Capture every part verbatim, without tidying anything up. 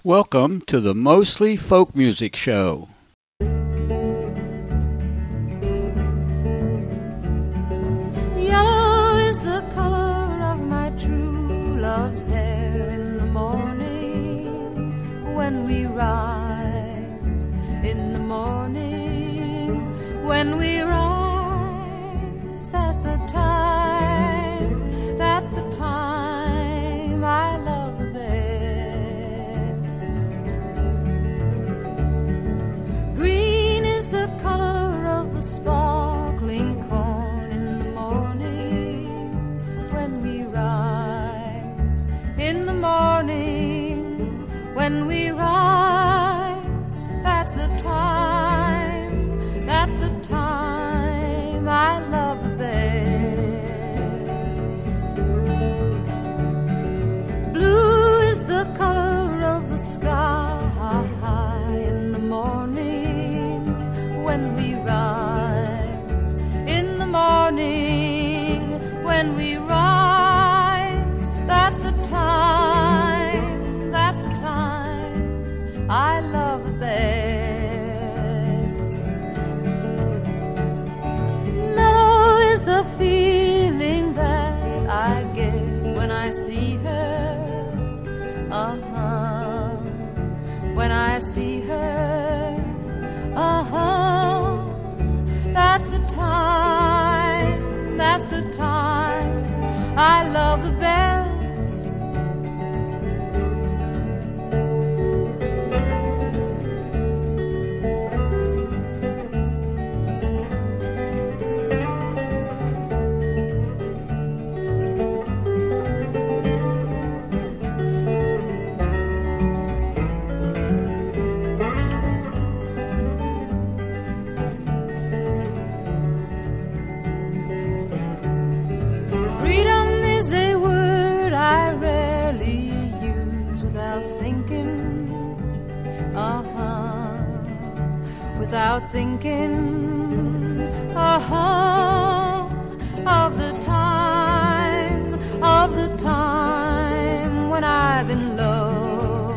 Welcome to the Mostly Folk Music Show. Yellow is the color of my true love's hair in the morning when we rise, in the morning when we rise, that's the time, that's the time I love the best. Green is the color of the sparkling corn in the morning when we rise, in the morning when we rise, that's the time, that's the time I love the best. Blue is the color of the sky in the morning when we rise, in the morning when we rise, that's the time, that's the time I love the best. Mellow is the feeling that I get when I see her, uh-huh, when I see her, uh-huh, that's the time, that's the time I love the best. Freedom is a word I rarely use without thinking, uh-huh, without thinking, uh-huh, of the time, of the time when I've been low.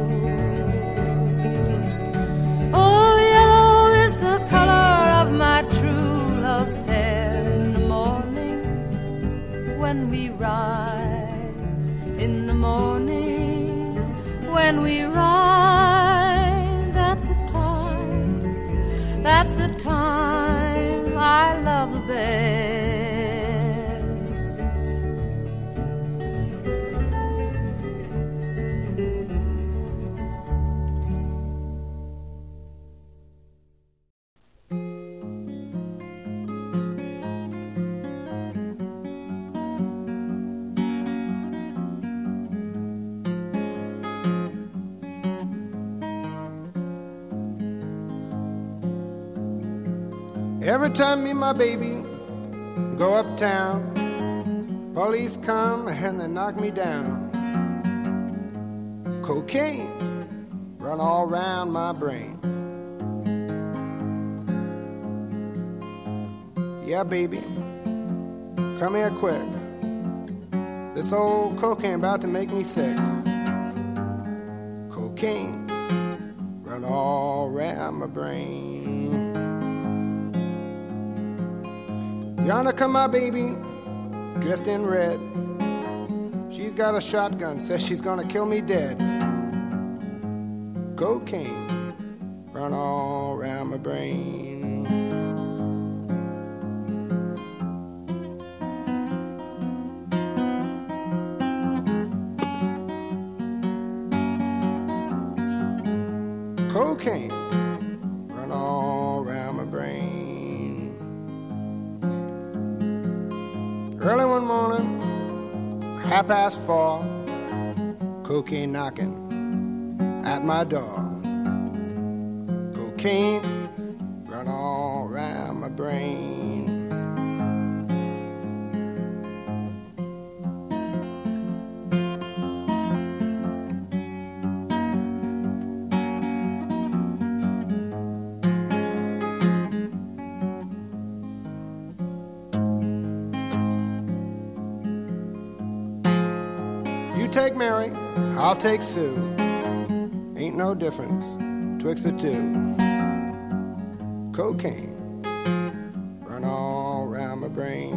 Oh, yellow is the color of my true love's hair in the morning when we rise, in the morning when we rise, that's the time, that's the time I love the best. Every time me and my baby go uptown, police come and they knock me down. Cocaine run all around my brain. Yeah, baby, come here quick. This old cocaine about to make me sick. Cocaine run all around my brain. Yonder come my baby, dressed in red. She's got a shotgun, says she's gonna kill me dead. Cocaine run all around my brain. Cocaine run all around my brain. Early one morning, half past four, cocaine knocking at my door. Cocaine run all around my brain. You take Mary, I'll take Sue. ain't no difference twixt the two. Cocaine run all around my brain.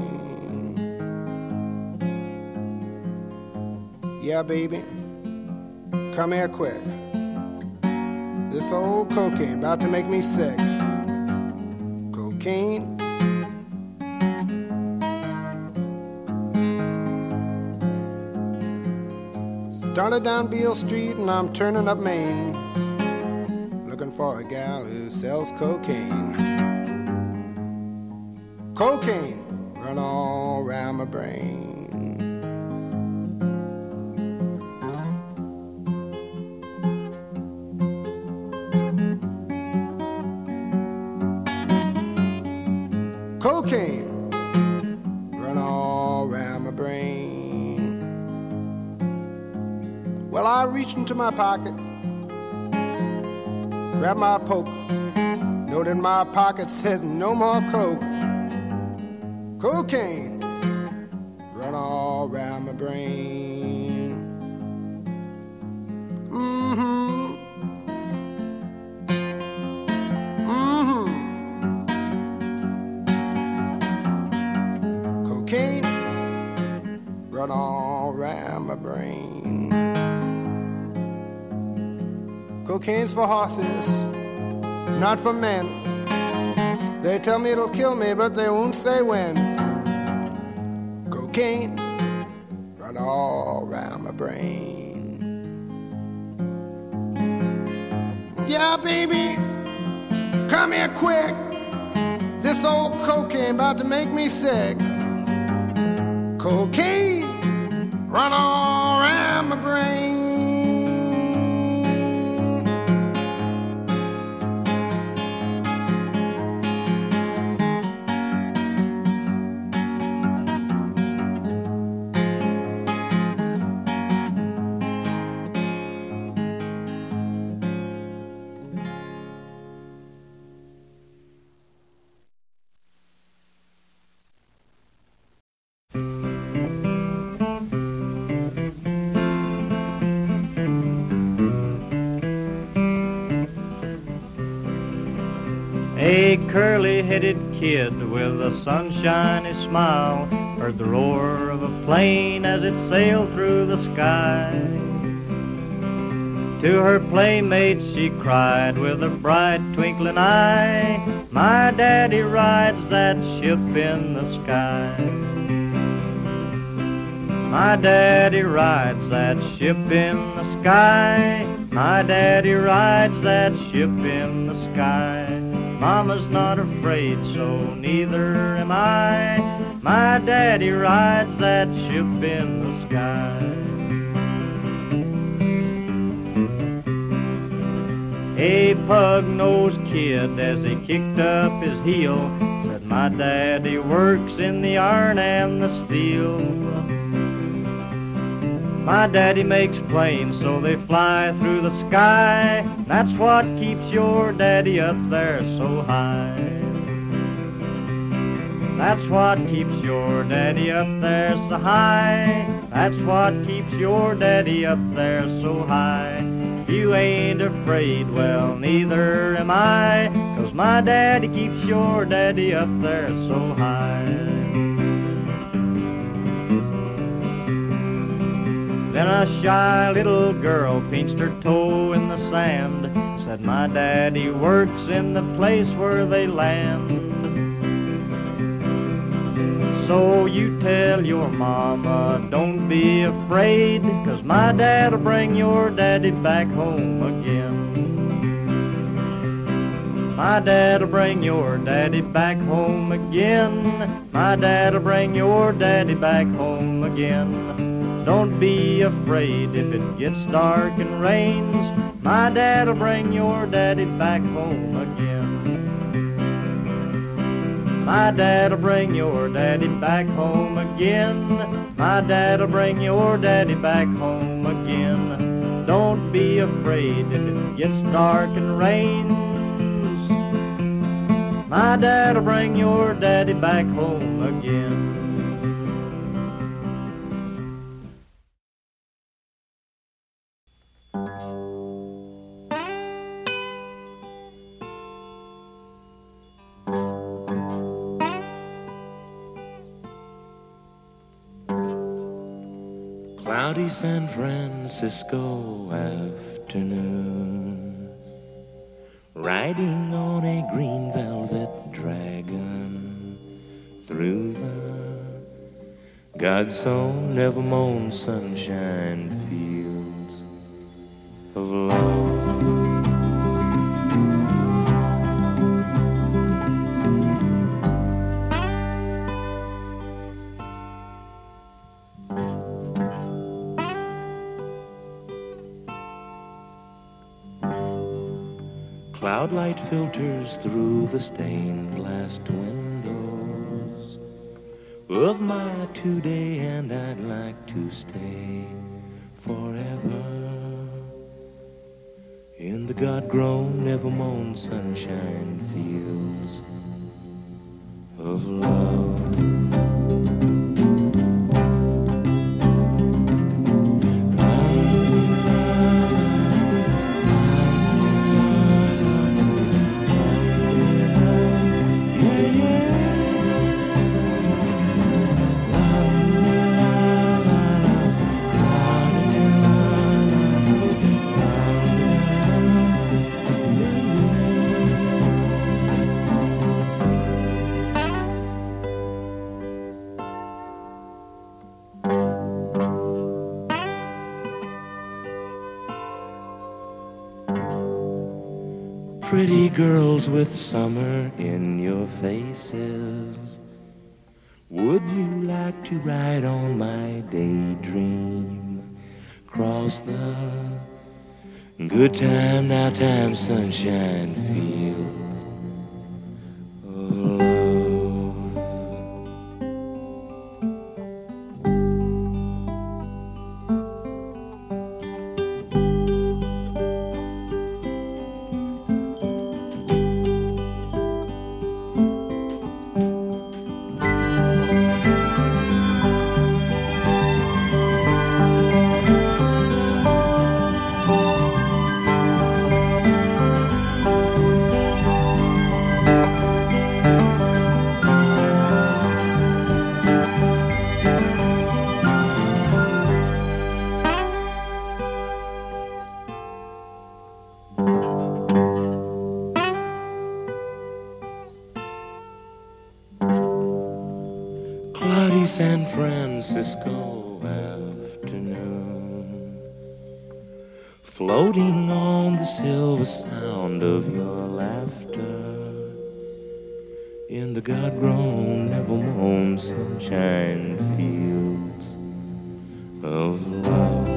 Yeah, baby, come here quick. This old cocaine about to make me sick. Cocaine. Started down Beale Street and I'm turning up Main, looking for a gal who sells cocaine. Cocaine run all around my brain. Cocaine run all around my brain. Well, I reached into my pocket, grabbed my poke. Note in my pocket says no more coke. Cocaine run all around my brain. Mm-hmm. Mm-hmm. Cocaine run all around my brain. Cocaine's for horses, not for men. They tell me it'll kill me, but they won't say when. Cocaine run all around my brain. Yeah, baby, come here quick. This old cocaine about to make me sick. Cocaine run all around my brain. A curly-headed kid with a sunshiny smile heard the roar of a plane as it sailed through the sky. To her playmates she cried with a bright twinkling eye, "My daddy rides that ship in the sky. My daddy rides that ship in the sky. My daddy rides that ship in the sky. Mama's not afraid, so neither am I. My daddy rides that ship in the sky." A pug-nosed kid, as he kicked up his heel, said, "My daddy works in the iron and the steel. My daddy makes planes so they fly through the sky. That's what keeps your daddy up there so high. That's what keeps your daddy up there so high. That's what keeps your daddy up there so high. You ain't afraid, well, neither am I, 'cause my daddy keeps your daddy up there so high." Then a shy little girl pinched her toe in the sand, said, "My daddy works in the place where they land. So you tell your mama, don't be afraid, 'cause my dad'll bring your daddy back home again. My dad'll bring your daddy back home again. My dad'll bring your daddy back home again. Don't be afraid if it gets dark and rains. My dad'll bring your daddy back home again. My dad'll bring your daddy back home again. My dad'll bring your daddy back home again. Don't be afraid if it gets dark and rains. My dad'll bring your daddy back home again." Cloudy San Francisco afternoon, riding on a green velvet dragon through the God's own never-mown sunshine fields of love. Cloud light filters through the stained glass windows of my today, and I'd like to stay forever in the God-grown, never-mown sunshine fields of love. Pretty girls with summer in your faces, would you like to ride on my daydream? Cross the good time, now time, sunshine fields of love. San Francisco afternoon, floating on the silver sound of your laughter in the God-grown, never-mown sunshine fields of love.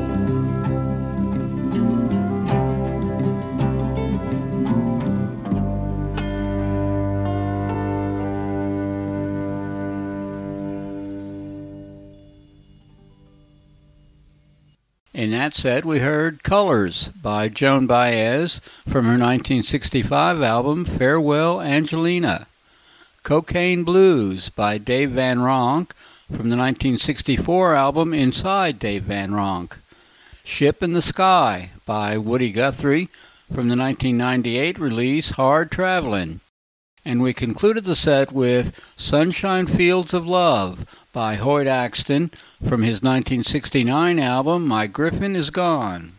In that set, we heard Colors by Joan Baez from her nineteen sixty-five album Farewell Angelina, Cocaine Blues by Dave Van Ronk from the nineteen sixty-four album Inside Dave Van Ronk, Ship in the Sky by Woody Guthrie from the nineteen ninety-eight release Hard Travelin', and we concluded the set with Sunshine Fields of Love by Hoyt Axton from his nineteen sixty-nine album My Griffin Is Gone.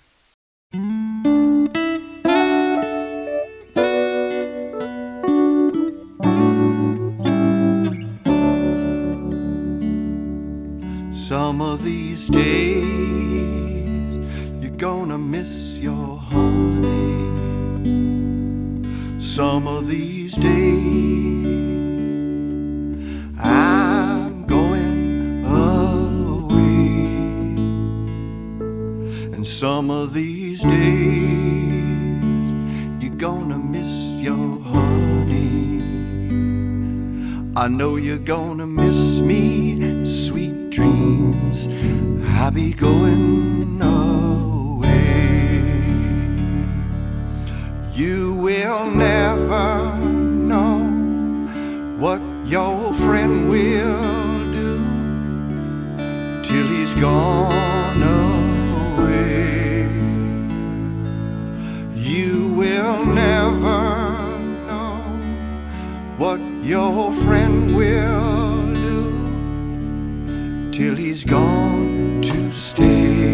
Some of these days you're gonna miss your honey. Some of these days I'm going away, and some of these days you're gonna miss your honey. I know you're gonna miss me, sweet dreams, I'll be going away. You will never know what your friend will do till he's gone away. You will never know what your friend will do till he's gone to stay.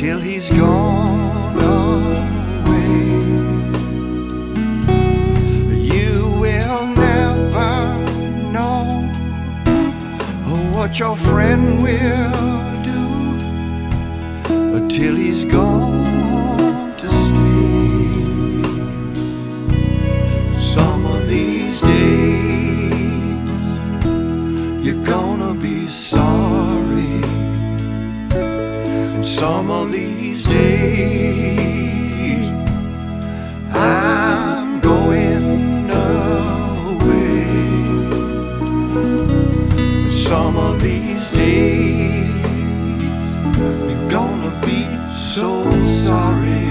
till he's gone away. You will never know what your friend will do till he's gone to stay. Some of these days you're gonna be sorry, and some of these days I'm going away. Some of these days you're gonna be so sorry.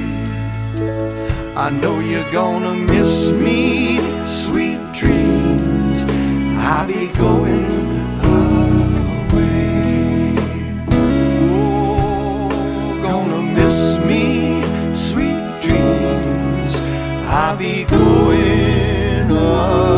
I know you're gonna miss me, sweet dreams. I'll be going away. Oh, gonna miss me, sweet dreams. I'll be going away.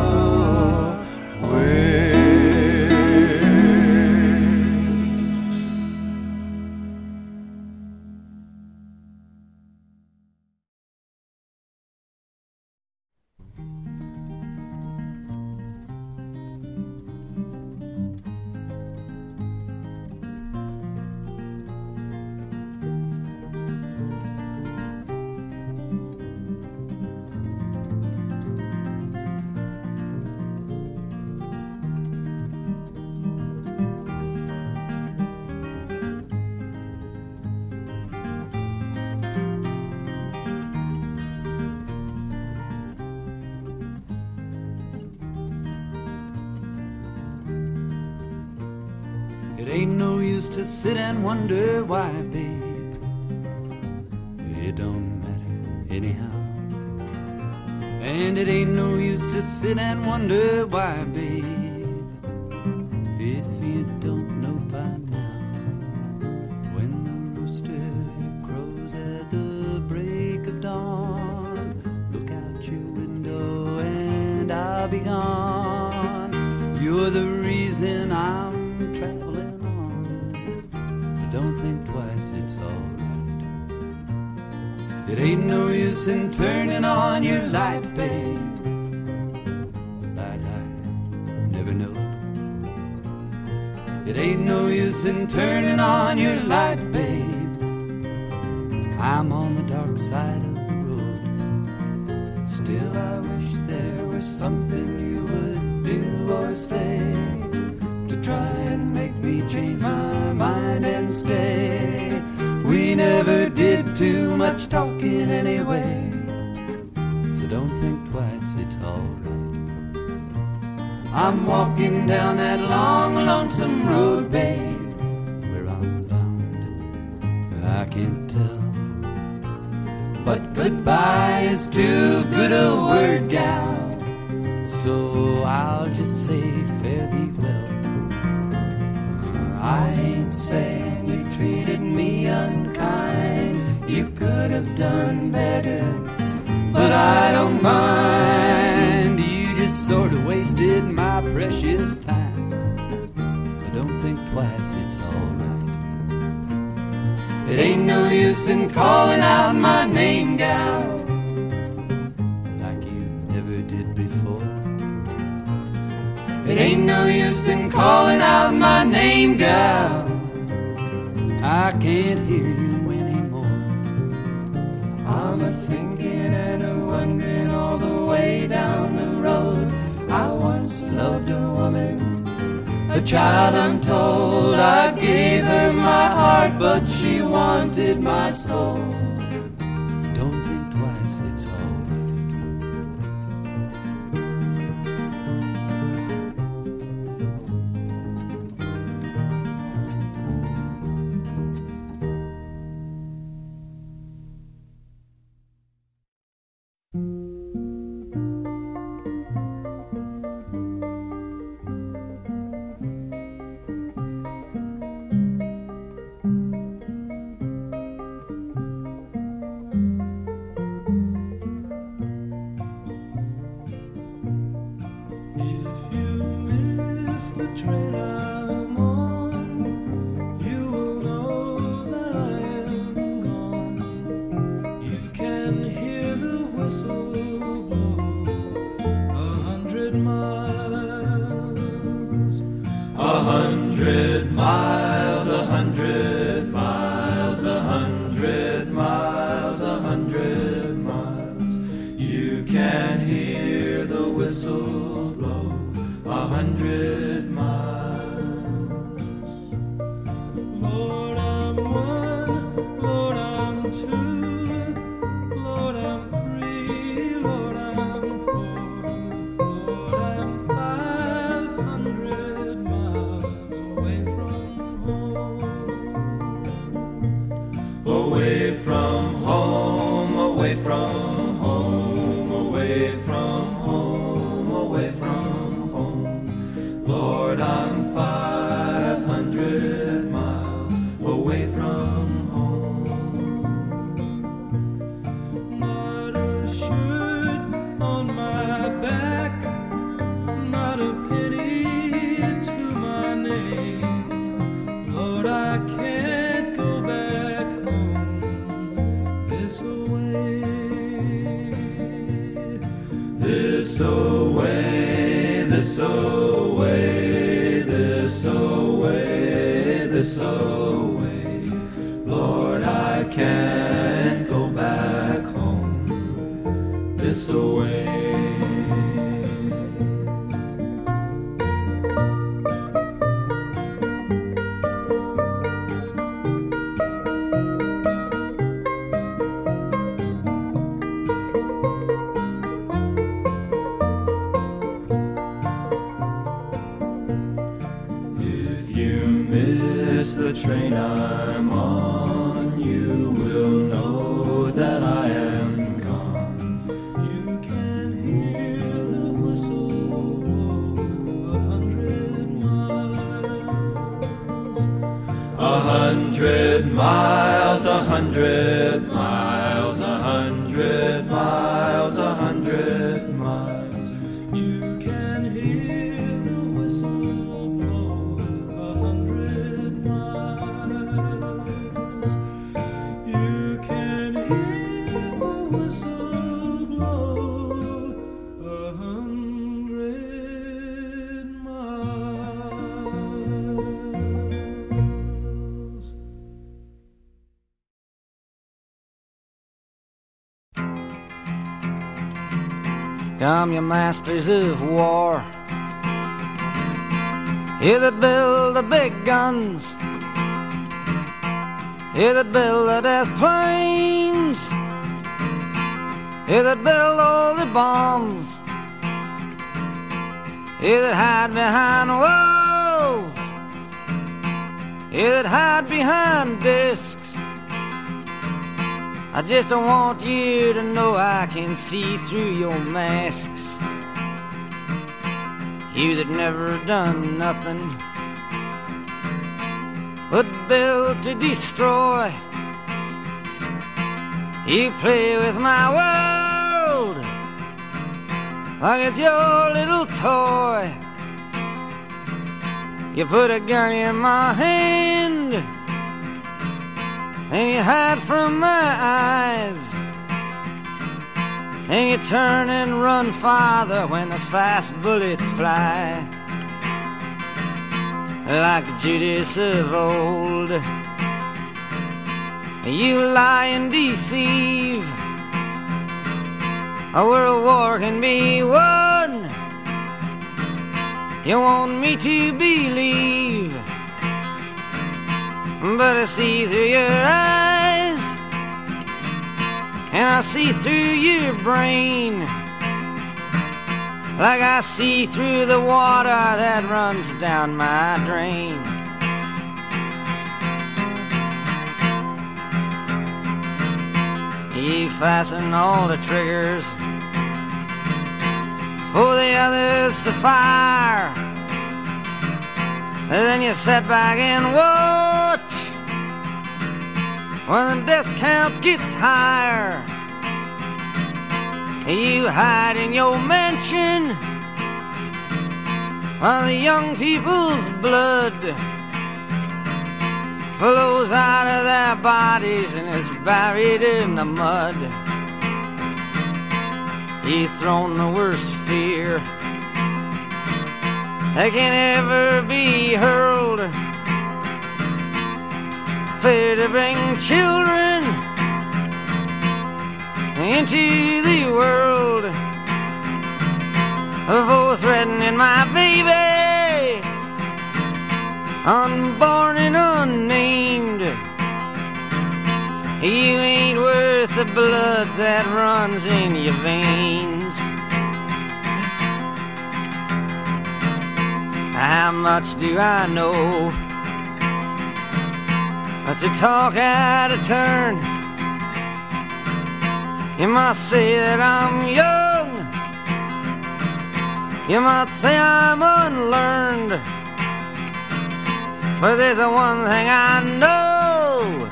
It ain't no use to sit and wonder why, babe. It don't matter anyhow. And it ain't no use to sit and wonder why, babe, if you don't know by now. When the rooster crows at the break of dawn, look out your window and I'll be gone. You're the reason I'm traveling. Don't think twice, it's alright. It ain't no use in turning on your light, babe. Light I never know. It ain't no use in turning on your light, babe. I'm on the dark side of the road. Still I wish there was something you would do or say to try and make me change my mind and stay. We never did too much talking anyway, so don't think twice, it's alright. I'm walking down that long, lonesome road, babe. Where I'm bound, I can't tell, but goodbye is too good a word, gal, so I'll just say fare thee well. I ain't saying you treated me unkind, you could have done better, but I don't mind. You just sort of wasted my precious time, but don't think twice, it's alright. It ain't no use in calling out my name, gal, like you never did before. It ain't no use in calling out my name, gal, I can't hear you anymore. I'm a-thinking and a-wondering all the way down the road. I once loved a woman, a child I'm told. I gave her my heart, but she wanted my soul. Don't think twice, it's alright. The train I'm on, you will know that I Come, you masters of war, you that build the big guns, you that build the death planes, you that build all the bombs, you that hide behind walls, you that hide behind discs. I just don't want you to know I can see through your masks. You that never done nothing but build to destroy. You play with my world like it's your little toy. You put a gun in my hand and you hide from my eyes, and you turn and run farther when the fast bullets fly. Like Judas of old, you lie and deceive. A world war can be won, you want me to believe, but I see through your eyes, and I see through your brain, like I see through the water that runs down my drain. You fasten all the triggers for the others to fire, and then you sit back and watch when the death count gets higher. You hide in your mansion while the young people's blood flows out of their bodies and is buried in the mud. You've thrown the worst fear that can ever be hurled, fear to bring children into the world, for threatening my baby, unborn and unnamed. You ain't the blood that runs in your veins. How much do I know to talk out of turn? You might say that I'm young, you might say I'm unlearned, but there's a one thing I know: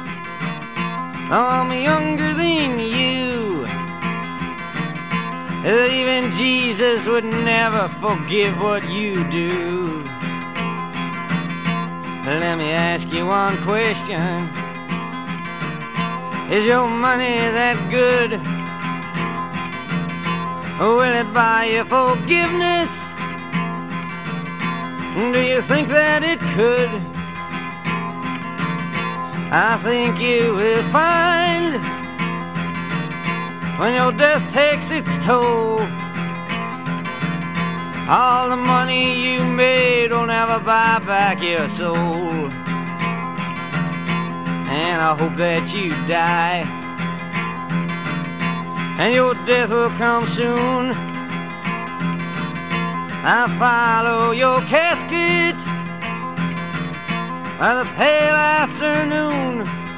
I'm younger than you. That even Jesus would never forgive what you do. Let me ask you one question: is your money that good? Will it buy you forgiveness? Do you think that it could? I think you will find when your death takes its toll, all the money you made will never buy back your soul. And I hope that you die, and your death will come soon. I follow your casket by the pale afternoon,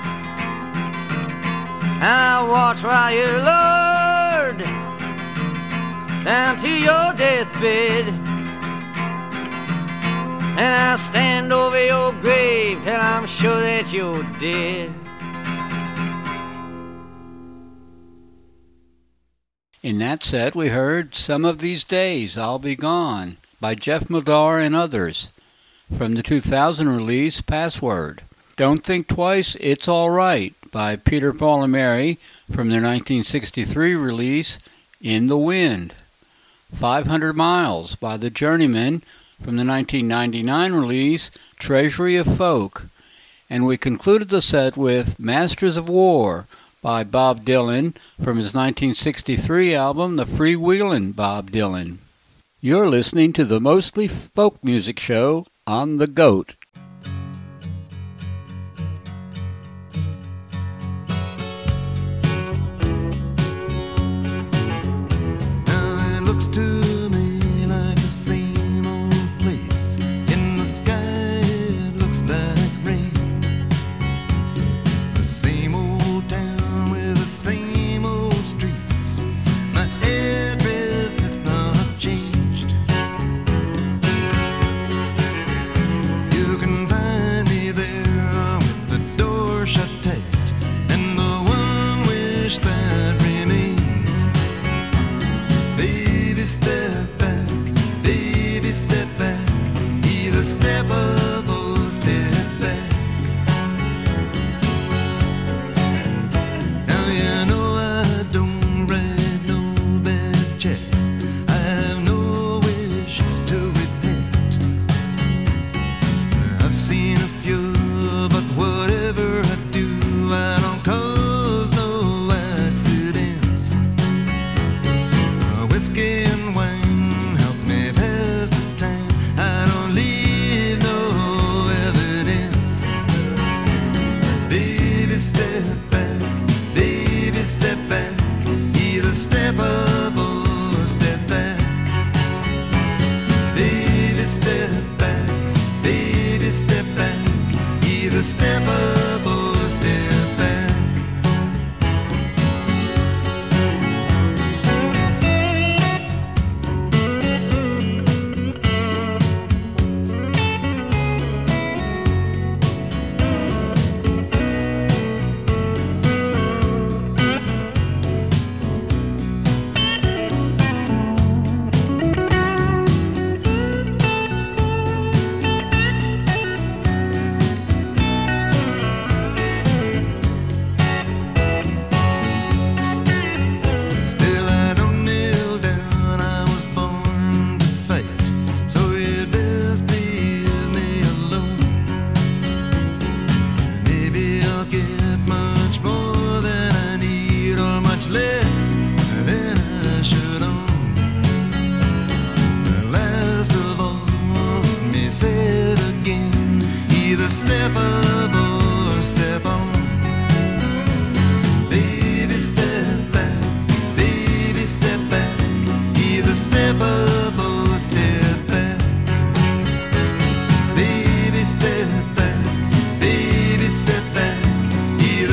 and I watch while you're lowered down to your deathbed, and I stand over your grave till I'm sure that you're dead. In that set, we heard Some of These Days I'll Be Gone by Jeff Muldaur and others from the two thousand release Password. Don't Think Twice, It's All Right by Peter, Paul and Mary from their nineteen sixty-three release In the Wind. five hundred miles by the Journeymen from the nineteen ninety-nine release Treasury of Folk. And we concluded the set with Masters of War by Bob Dylan from his nineteen sixty-three album The Freewheelin' Bob Dylan. You're listening to the Mostly Folk Music Show on The Goat. Now it looks to me like the same old place. In the sky it looks like rain. The same old town with the same old streets. My address has not changed. You can find me there with the door shut tight and the one wish that remains. Baby, step back, baby, step back, either step up or step back. Now you know I don't write no bad checks. I have no wish to repent. I've seen a few, but whatever I do, I don't cause no accidents. Uh, Whiskey and wine help me pass the time. I don't leave no evidence. Baby, step back, baby, step back, either step up or step back. Baby, step back, baby, step back, either step up or step back.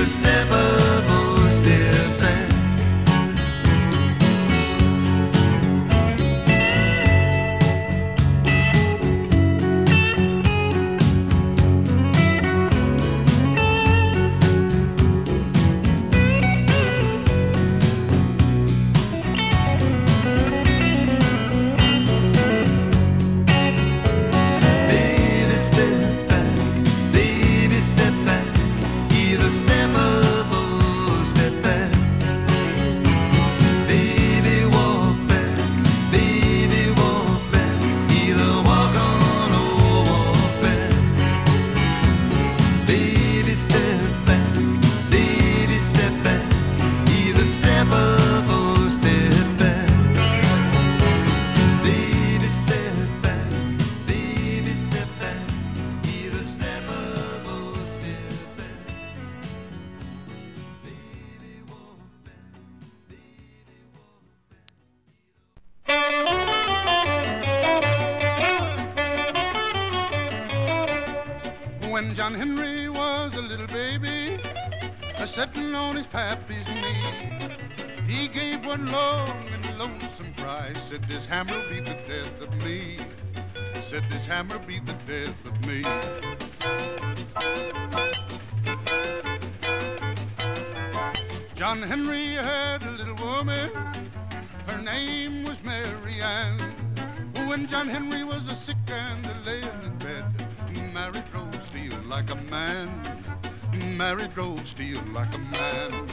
either step up or step back. When John Henry was a little baby, a sitting on his pappy's knee, he gave one long and lonesome cry, said this hammer be the death of me, said this hammer be the death of me. John Henry had a little woman, her name was Mary Ann. When John Henry was a sick and a laying in bed, Mary drove steel like a man, Mary drove steel like a man.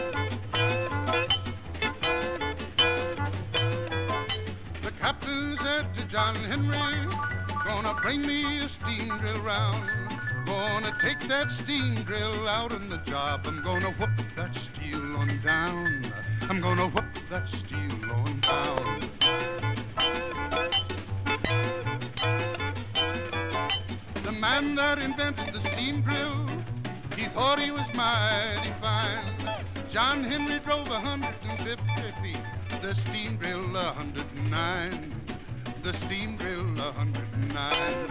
The captain said to John Henry, gonna bring me a steam drill round, gonna take that steam drill out on the job, I'm gonna whoop that steel on down, I'm gonna whoop that steel on down. The man that invented the steam drill, he thought he was mighty fine. John Henry drove a hundred and fifty feet, the steam drill a hundred and nine, the steam drill a hundred and nine.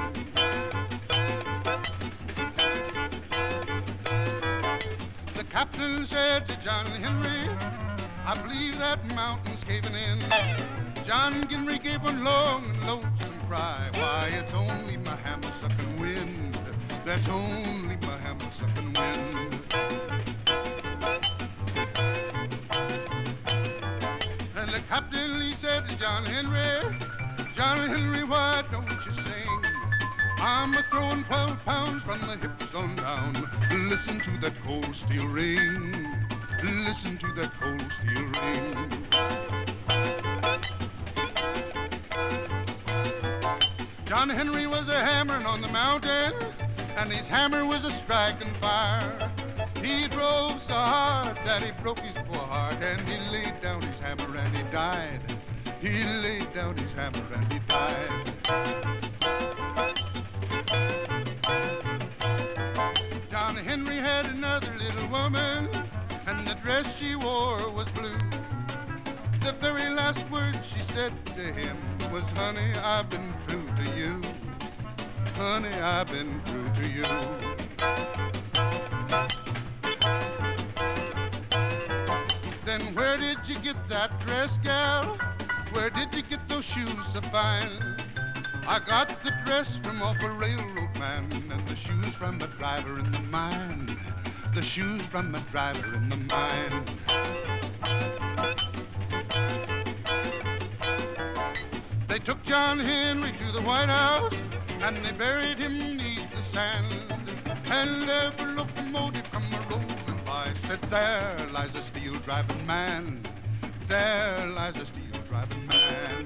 The captain said to John Henry, I believe that mountain's caving in. John Henry gave one long and lonesome cry, why it's only my hammer sucking wind, that's only my hammer sucking wind. And the captain, he said to John Henry, John Henry, why don't you sing? I'm a-throwing twelve pounds from the hips on down. Listen to that cold steel ring, listen to that cold steel ring. John Henry was a hammering on the mountain, and his hammer was a striking fire. He drove so hard that he broke his poor heart, and he laid down his hammer and he died. He laid down his hammer and he died. John Henry had another little woman, and the dress she wore was blue. The very last word she said to him was, honey, I've been true to you. Honey, I've been true to you. Then where did you get that dress, gal? Where did you get those shoes so fine? I got the dress from off a railroad man, and the shoes from the driver in the mine. The shoes from the driver in the mine. They took John Henry to the White House, and they buried him beneath the sand. And every locomotive come a-rolling by said, there lies a steel-driving man. There lies a steel-driving man.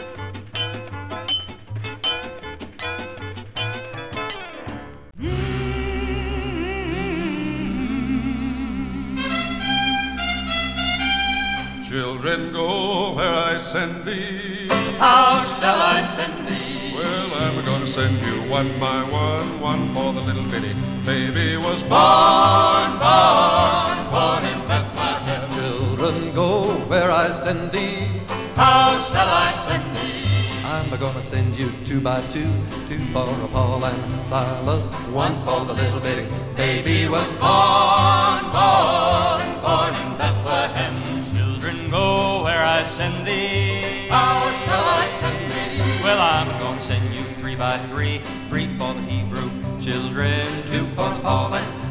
Children, go where I send thee. How shall I send thee? Well, I'm gonna send you one by one, one for the little bitty baby was born, born, born in Bethlehem. Children, go where I send thee. How shall I send thee? I'm gonna send you two by two, two for Paul and Silas, one for the little bitty baby was born, born.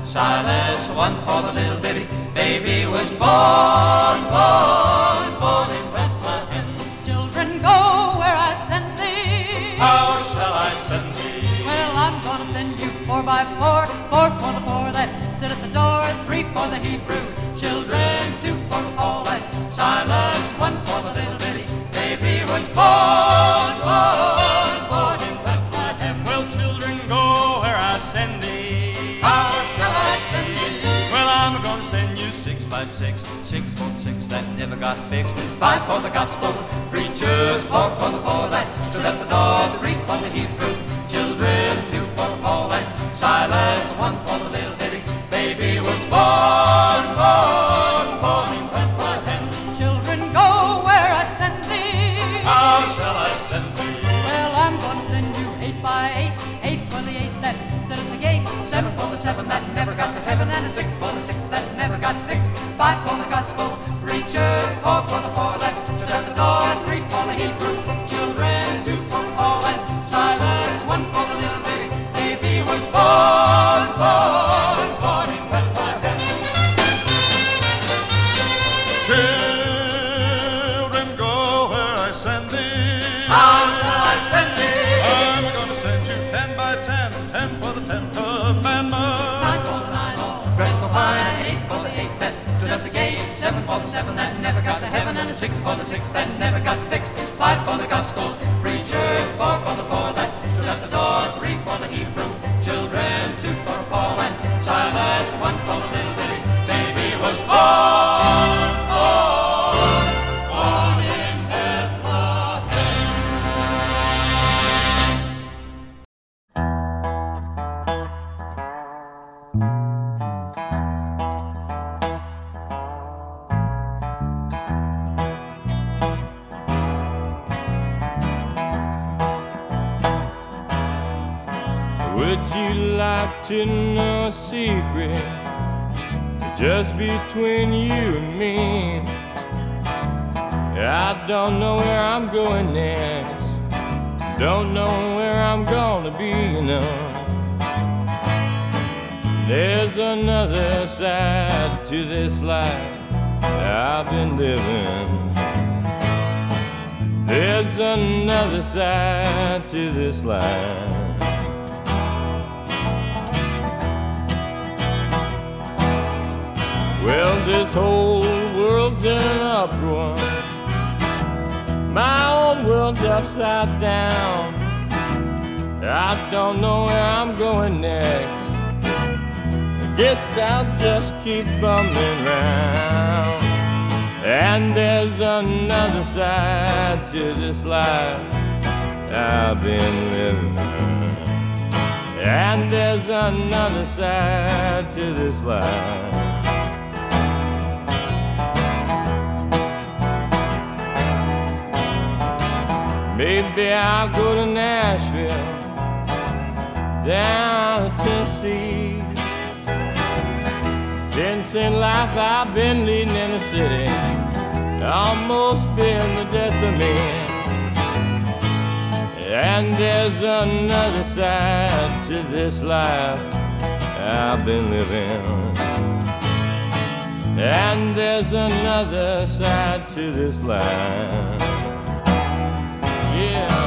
Silas, one for the little bitty baby was born, born, born in Bethlehem. Children, go where I send thee. How shall I send thee? Well, I'm gonna send you four by four, four for the four that stood at the door, three for the Hebrew children, two for Paul and Silas, one for the little bitty baby was born, born, born in Bethlehem. Well, children, go where I send thee. How shall I send thee? Well, I'm gonna send you six by six, six for the six that never got fixed, Five for the gospel preachers, four for the four that stood at the door, three for the Hebrew children, two for Paul and Silas, one for the little bitty baby was born, born, born in Bethlehem. children, go where I send thee. How shall I send thee? Well, I'm gonna send you eight by eight, eight for the eight that stood at the gate, Seven for the seven that never got to heaven, and a six for the six that never got fixed. Five for the gospel preachers, four for the four that stood at the door, three for the Hebrew children, two for Paul and Silas, one for the little bitty baby was born, born, born in Bethlehem. Children, go where I send thee. How shall I send thee? I'm gonna send you ten by ten, ten for the tenth commandment. Nine for the nine all dressed so fine, eight for the eight that stood at the gate, seven for the seven that never got to heaven, and a six for the six that never got fixed. Five for the gospel preachers, four for the four that stood at the door, three for the Hebrew children, two for Paul and Silas, one for the little bitty baby was born, born, born in Bethlehem. Would you like to know a secret just between you and me? I don't know where I'm going next, don't know where I'm gonna be, you know. There's another side to this life I've been living. There's another side to this life. Well, this whole world's in an uproar. My own world's upside down. I don't know where I'm going next. Guess I'll just keep bumming round. And there's another side to this life I've been living. And there's another side to this life. Maybe I'll go to Nashville, down to Tennessee. Since in life I've been leading in the city, almost been the death of me. And there's another side to this life I've been living. And there's another side to this life. Yeah.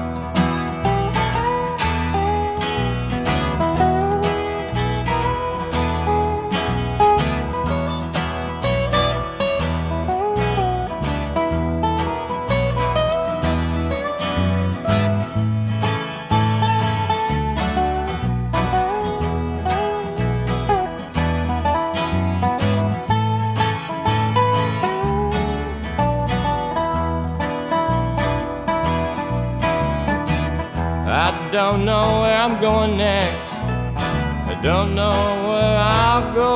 I don't know where I'm going next. I don't know where I'll go.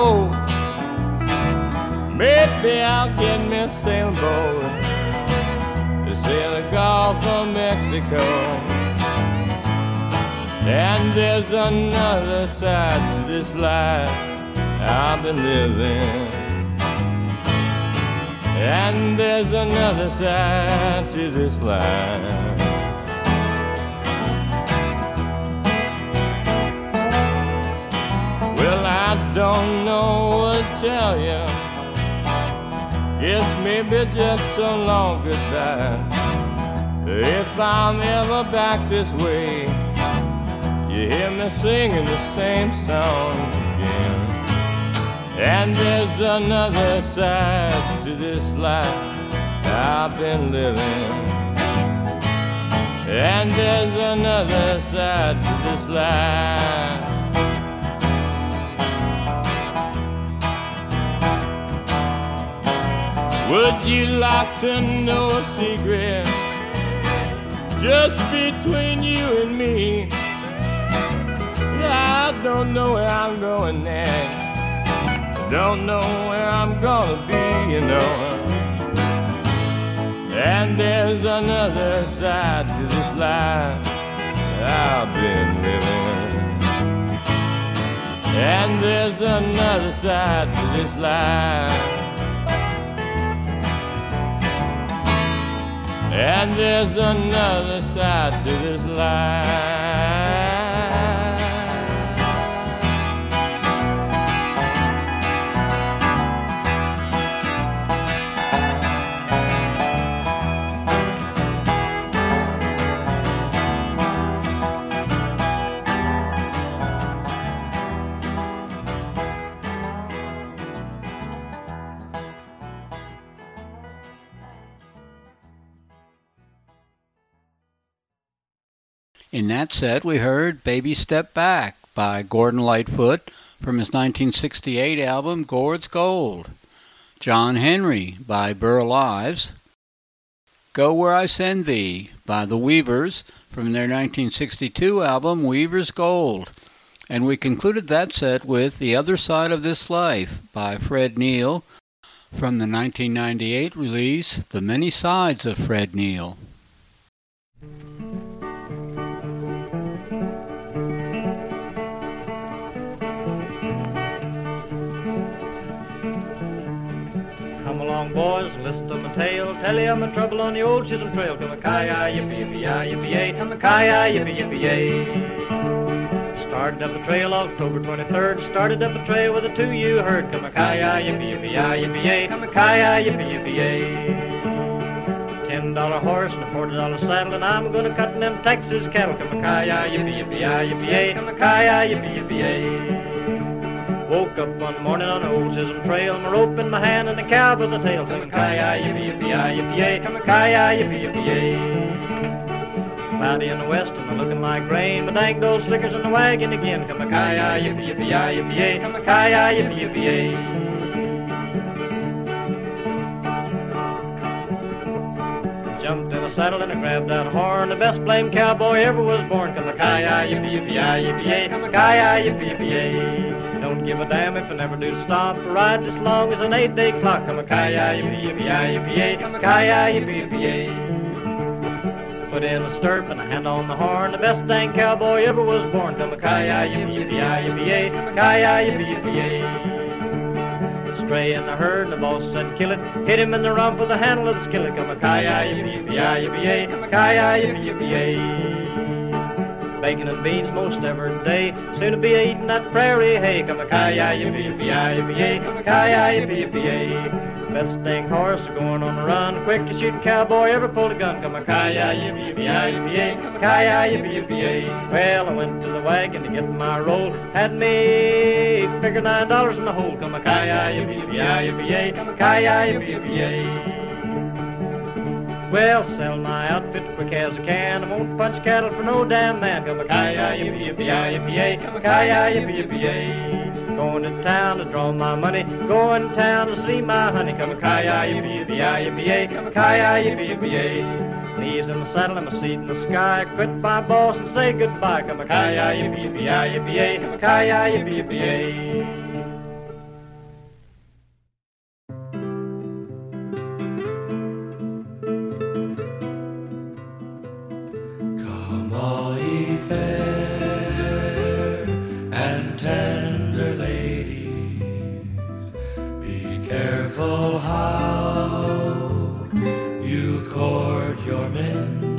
Maybe I'll get me a sailboat to sail the Gulf of Mexico. And there's another side to this life I've been living. And there's another side to this life. Well, I don't know what to tell you. Guess maybe just so long goodbye. If I'm ever back this way, you hear me singing the same song again. And there's another side to this life I've been living. And there's another side to this life. Would you like to know a secret just between you and me? Yeah, I don't know where I'm going next. Don't know where I'm gonna be, you know. And there's another side to this life I've been living. And there's another side to this life. And there's another side to this life. In that set, we heard Baby Step Back by Gordon Lightfoot from his nineteen sixty-eight album Gord's Gold. John Henry by Burl Ives. Go Where I Send Thee by the Weavers from their nineteen sixty-two album Weaver's Gold. And we concluded that set with The Other Side of This Life by Fred Neil from the nineteen ninety-eight release The Many Sides of Fred Neil. Boys, listen to my tale, tell you my trouble on the old Chisholm Trail. Come a kaya, yippee yippee yay, yippee yay, come a kaya, yippee yippee yay. Started up the trail October twenty-third, started up the trail with a two you heard. Come a kaya, yippee yippee yay, yippee yay, come a kaya, yippee yippee yay. Ten dollar horse and a forty dollar saddle, and I'm gonna cut them Texas cattle. Come a kaya, yippee yippee yay, yippee yay, come a kaya, yippee yippee yay. Woke up one morning on the old Chisholm Trail, my rope in my hand and a cow with a tail, singing kaya yippee yippee yay, yippee yay, come a kaya yippee yippee yay. Cloudy in the west and a looking like rain, but dang those slickers in the wagon again. Come a kaya yippee yippee yay, yippee yay, come a kaya yippee yippee yay. Jumped in a saddle and I grabbed that horn, the best blamed cowboy ever was born. Come a kaya yippee yippee yay, yippee yay, come a kaya yippee yippee yay. Don't give a damn if I never do stop or ride as long as an eight-day clock. Come a kaya yippee yippee yay, yippee yay, come a kaya yippee yippee yay. Put in a stirrup and a hand on the horn, the best dang cowboy ever was born. Come a kaya yippee yippee yay, yippee yay, come a kaya yippee yippee yay. Stray in the herd and the boss said kill it, hit him in the rump with the handle of the skillet. Come a kaya yippee yippee yay, yippee yay, come a kaya yippee yippee yay. Bacon and beans most every day, soon to be eating that prairie hay. Come a kaya yippee yippee yay, yippee yay, come a kaya yippee yippee yay. Best dang horse going on the run, quick to shoot cowboy ever pulled a gun. Come a kaya yippee yippee yay, yippee yay, come a kaya yippee yippee yay. Well, I went to the wagon to get my roll, had me figure nine dollars in the hole. Come a kaya yippee yippee yay, yippee yay, come a kaya yippee yippee yay. Well, sell my outfit quick as I can. I won't punch cattle for no damn man. Come a kaya yippee yippee yay, yippee yay, come a kaya yippee yippee yay. Going to town to draw my money, going to town to see my honey. Come a kaya yippee yippee yay, yippee yay, come a kaya yippee yippee yay. Knees in the saddle and my seat in the sky, quit my boss and say goodbye. Come a kaya yippee yippee yay, yippee yay, come a kaya yippee yippee yay. All ye fair and tender ladies, be careful how you court your men.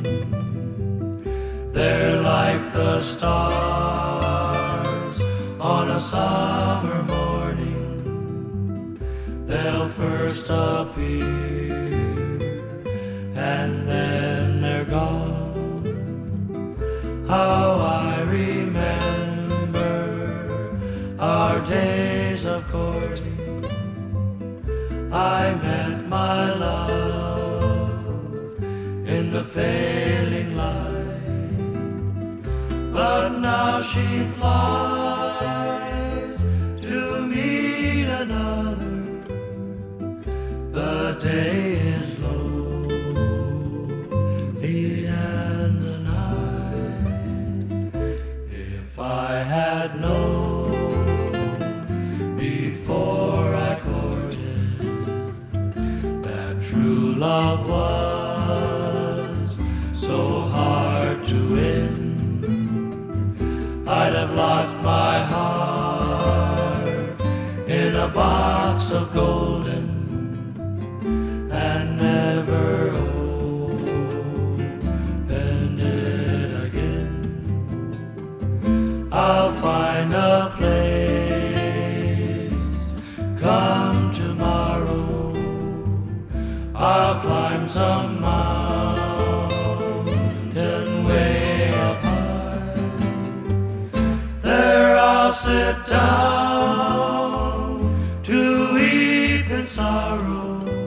They're like the stars on a summer morning, they'll first appear, and then they're gone. How I remember our days of courting. I met my love in the failing light, but now she flies to meet another. The day is lonely and the night. If I had known before I courted that true love was so hard to win, I'd have locked my heart in a box of golden and never opened it again. I'll find a place come tomorrow. I'll climb some mountain way up high. There I'll sit down to weep in sorrow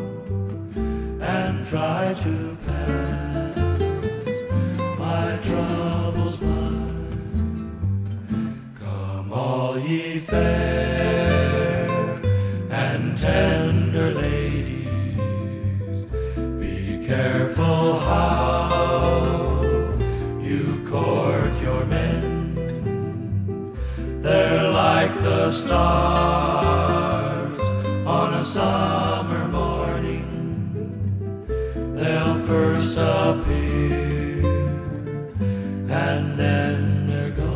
and try to pass my troubles by. Come all ye fair and tender ladies, be careful how you court your men. They're like the stars on a summer morning. They'll first appear and then they're gone.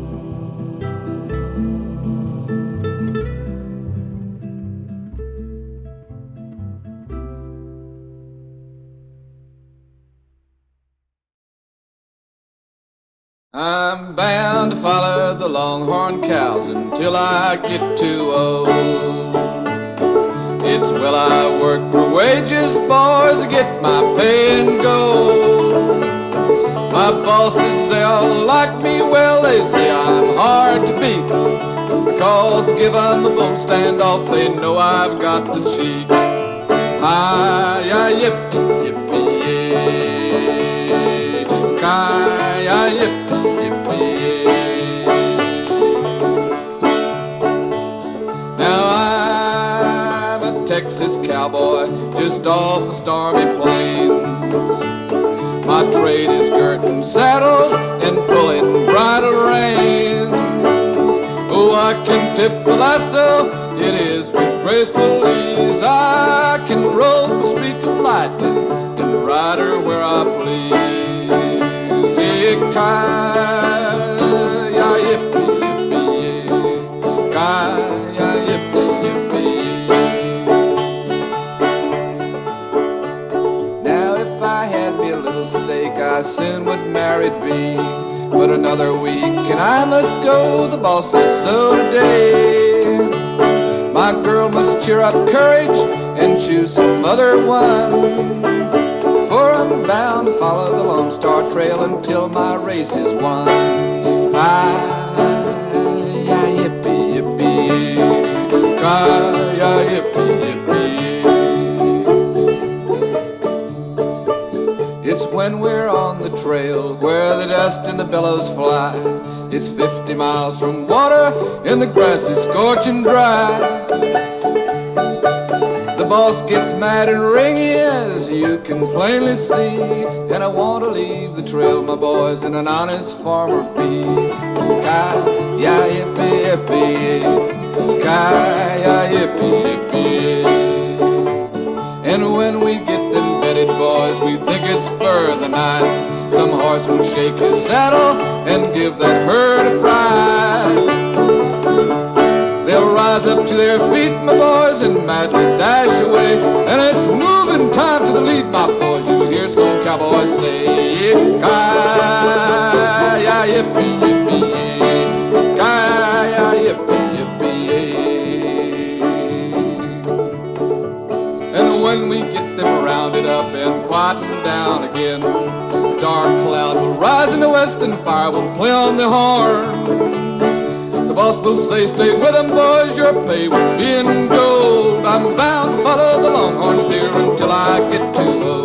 I'm bound to follow the longhorn cows until I get too old. It's well I work for wages, boys, to get my pay and go. My bosses, they all like me, well, they say I'm hard to beat, because give 'em a bone standoff, they know I've got to cheat. Hi-ya-yip, yippee-yay, Hi-ya-yip, yippee-yay. Now I'm a Texas cowboy just off the stormy plains. My trade is girting saddles and pulling bridle reins. Oh, I can tip the lasso, it is with graceful ease. I can rope a streak of lightning and ride her where I please. Hi-ya-yippee-yippee-yay, Hi-ya-yippee-yippee-yay. Now if I had me a little steak, I soon would married be. But another week and I must go, the boss said so today. My girl must cheer up courage and choose some other one, for I'm bound to follow the Lone Star Trail until my race is won. Hi-ya-yippee-yippee, Hi-ya-yippee-yippee. It's when we're on the trail where the dust and the billows fly. It's fifty miles from water and the grass is scorching dry. The boss gets mad and ringy, as you can plainly see, and I want to leave the trail, my boys, and an honest farmer be. Hi-ya-yippee-yippee, Hi-ya-yippee-yippee. And when we get them bedded boys, we think it's for the night. Some horse will shake his saddle and give that herd a fright. They'll rise up to their feet, my boys, and madly dash away. And it's moving time to the lead, my boys. You hear some cowboys say, Hi-ya-yippee-yippee-yay, Hi-ya-yippee-yippee-yay. when we get them rounded up and quietened down again. Dark cloud will rise in the west and fire will play on the horn. The boss will say, stay with them, boys, your pay will be in gold. I'm bound to follow the longhorn steer until I get too old.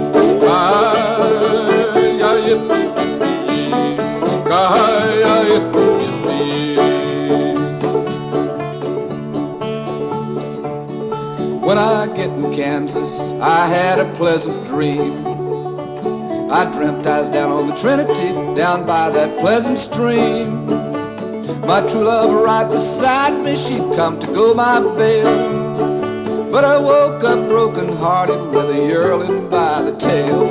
When I get in Kansas, I had a pleasant dream. I dreamt I was down on the Trinity, down by that pleasant stream. My true love right beside me, she'd come to go my bail. But I woke up broken hearted with a yearling by the tail.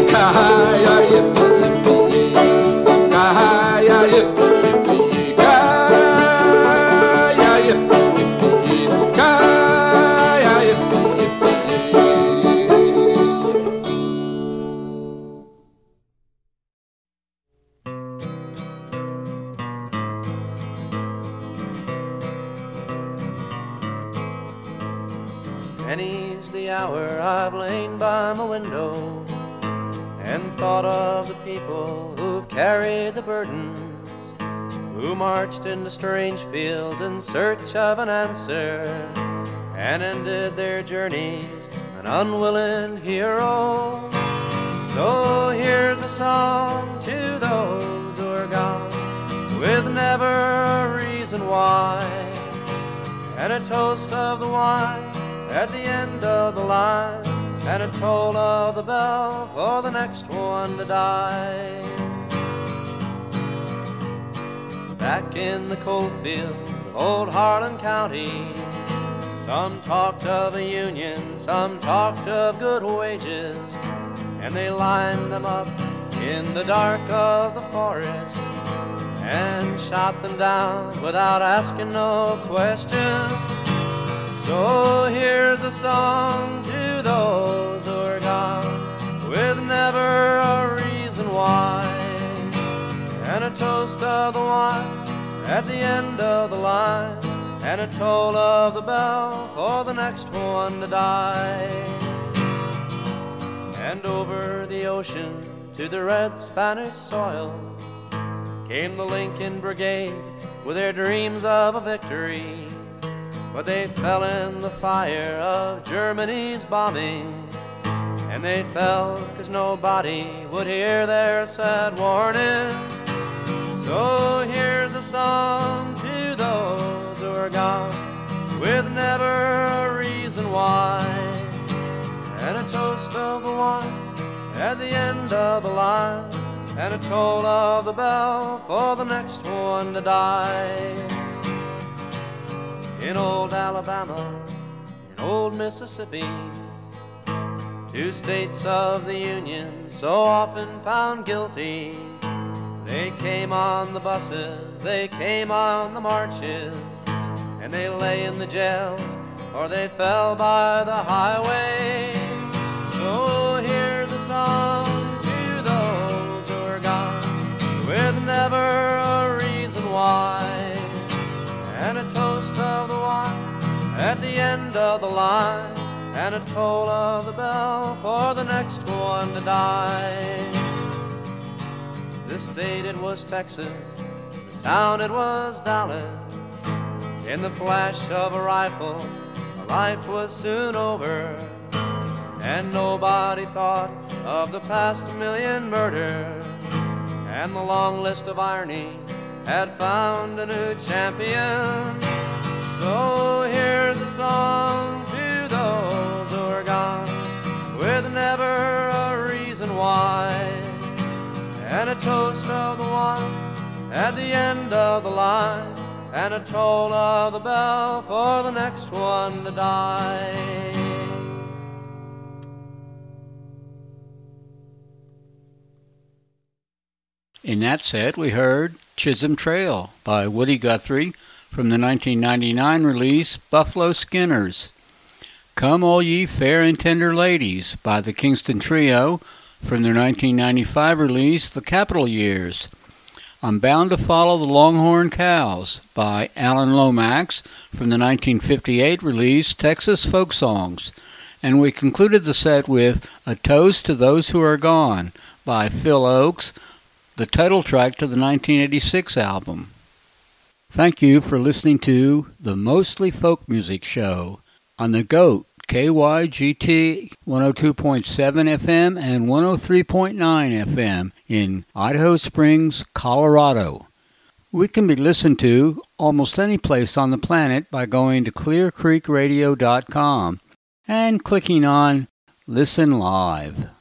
Many's the hour I've lain by my window and thought of the people who've carried the burdens, who marched into strange fields in search of an answer and ended their journeys an unwilling hero. So here's a song to those who are gone with never a reason why, and a toast of the wine at the end of the line, and a toll of the bell for the next one to die. Back in the coal fields of old Harlan County, some talked of a union, some talked of good wages, and they lined them up in the dark of the forest and shot them down without asking no questions. So here's a song to those who are gone with never a reason why, and a toast of the wine at the end of the line, and a toll of the bell for the next one to die. And over the ocean to the red Spanish soil came the Lincoln Brigade with their dreams of a victory. But they fell in the fire of Germany's bombings, and they fell 'cause nobody would hear their sad warning. So here's a song to those who are gone with never a reason why, and a toast of the wine at the end of the line, and a toll of the bell for the next one to die. In old Alabama, in old Mississippi, two states of the Union so often found guilty, they came on the buses, they came on the marches, and they lay in the jails or they fell by the highway. So here's a song to those who are gone with never a reason why, and a toast of the wine at the end of the line, and a toll of the bell for the next one to die. This state it was Texas, the town it was Dallas. In the flash of a rifle, life was soon over, and nobody thought of the past million murders, and the long list of irony had found a new champion. So here's a song to those who are gone with never a reason why, and a toast of the wine at the end of the line, and a toll of the bell for the next one to die. In that set, we heard Chisholm Trail by Woody Guthrie from the nineteen ninety-nine release Buffalo Skinners. Come All Ye Fair and Tender Ladies by the Kingston Trio from their nineteen ninety-five release The Capitol Years. I'm Bound to Follow the Longhorn Cows by Alan Lomax from the nineteen fifty-eight release Texas Folk Songs. And we concluded the set with A Toast to Those Who Are Gone by Phil Ochs, the title track to the nineteen eighty-six album. Thank you for listening to the Mostly Folk Music Show on the GOAT, K Y G T one oh two point seven F M and one oh three point nine F M in Idaho Springs, Colorado. We can be listened to almost any place on the planet by going to clear creek radio dot com and clicking on Listen Live.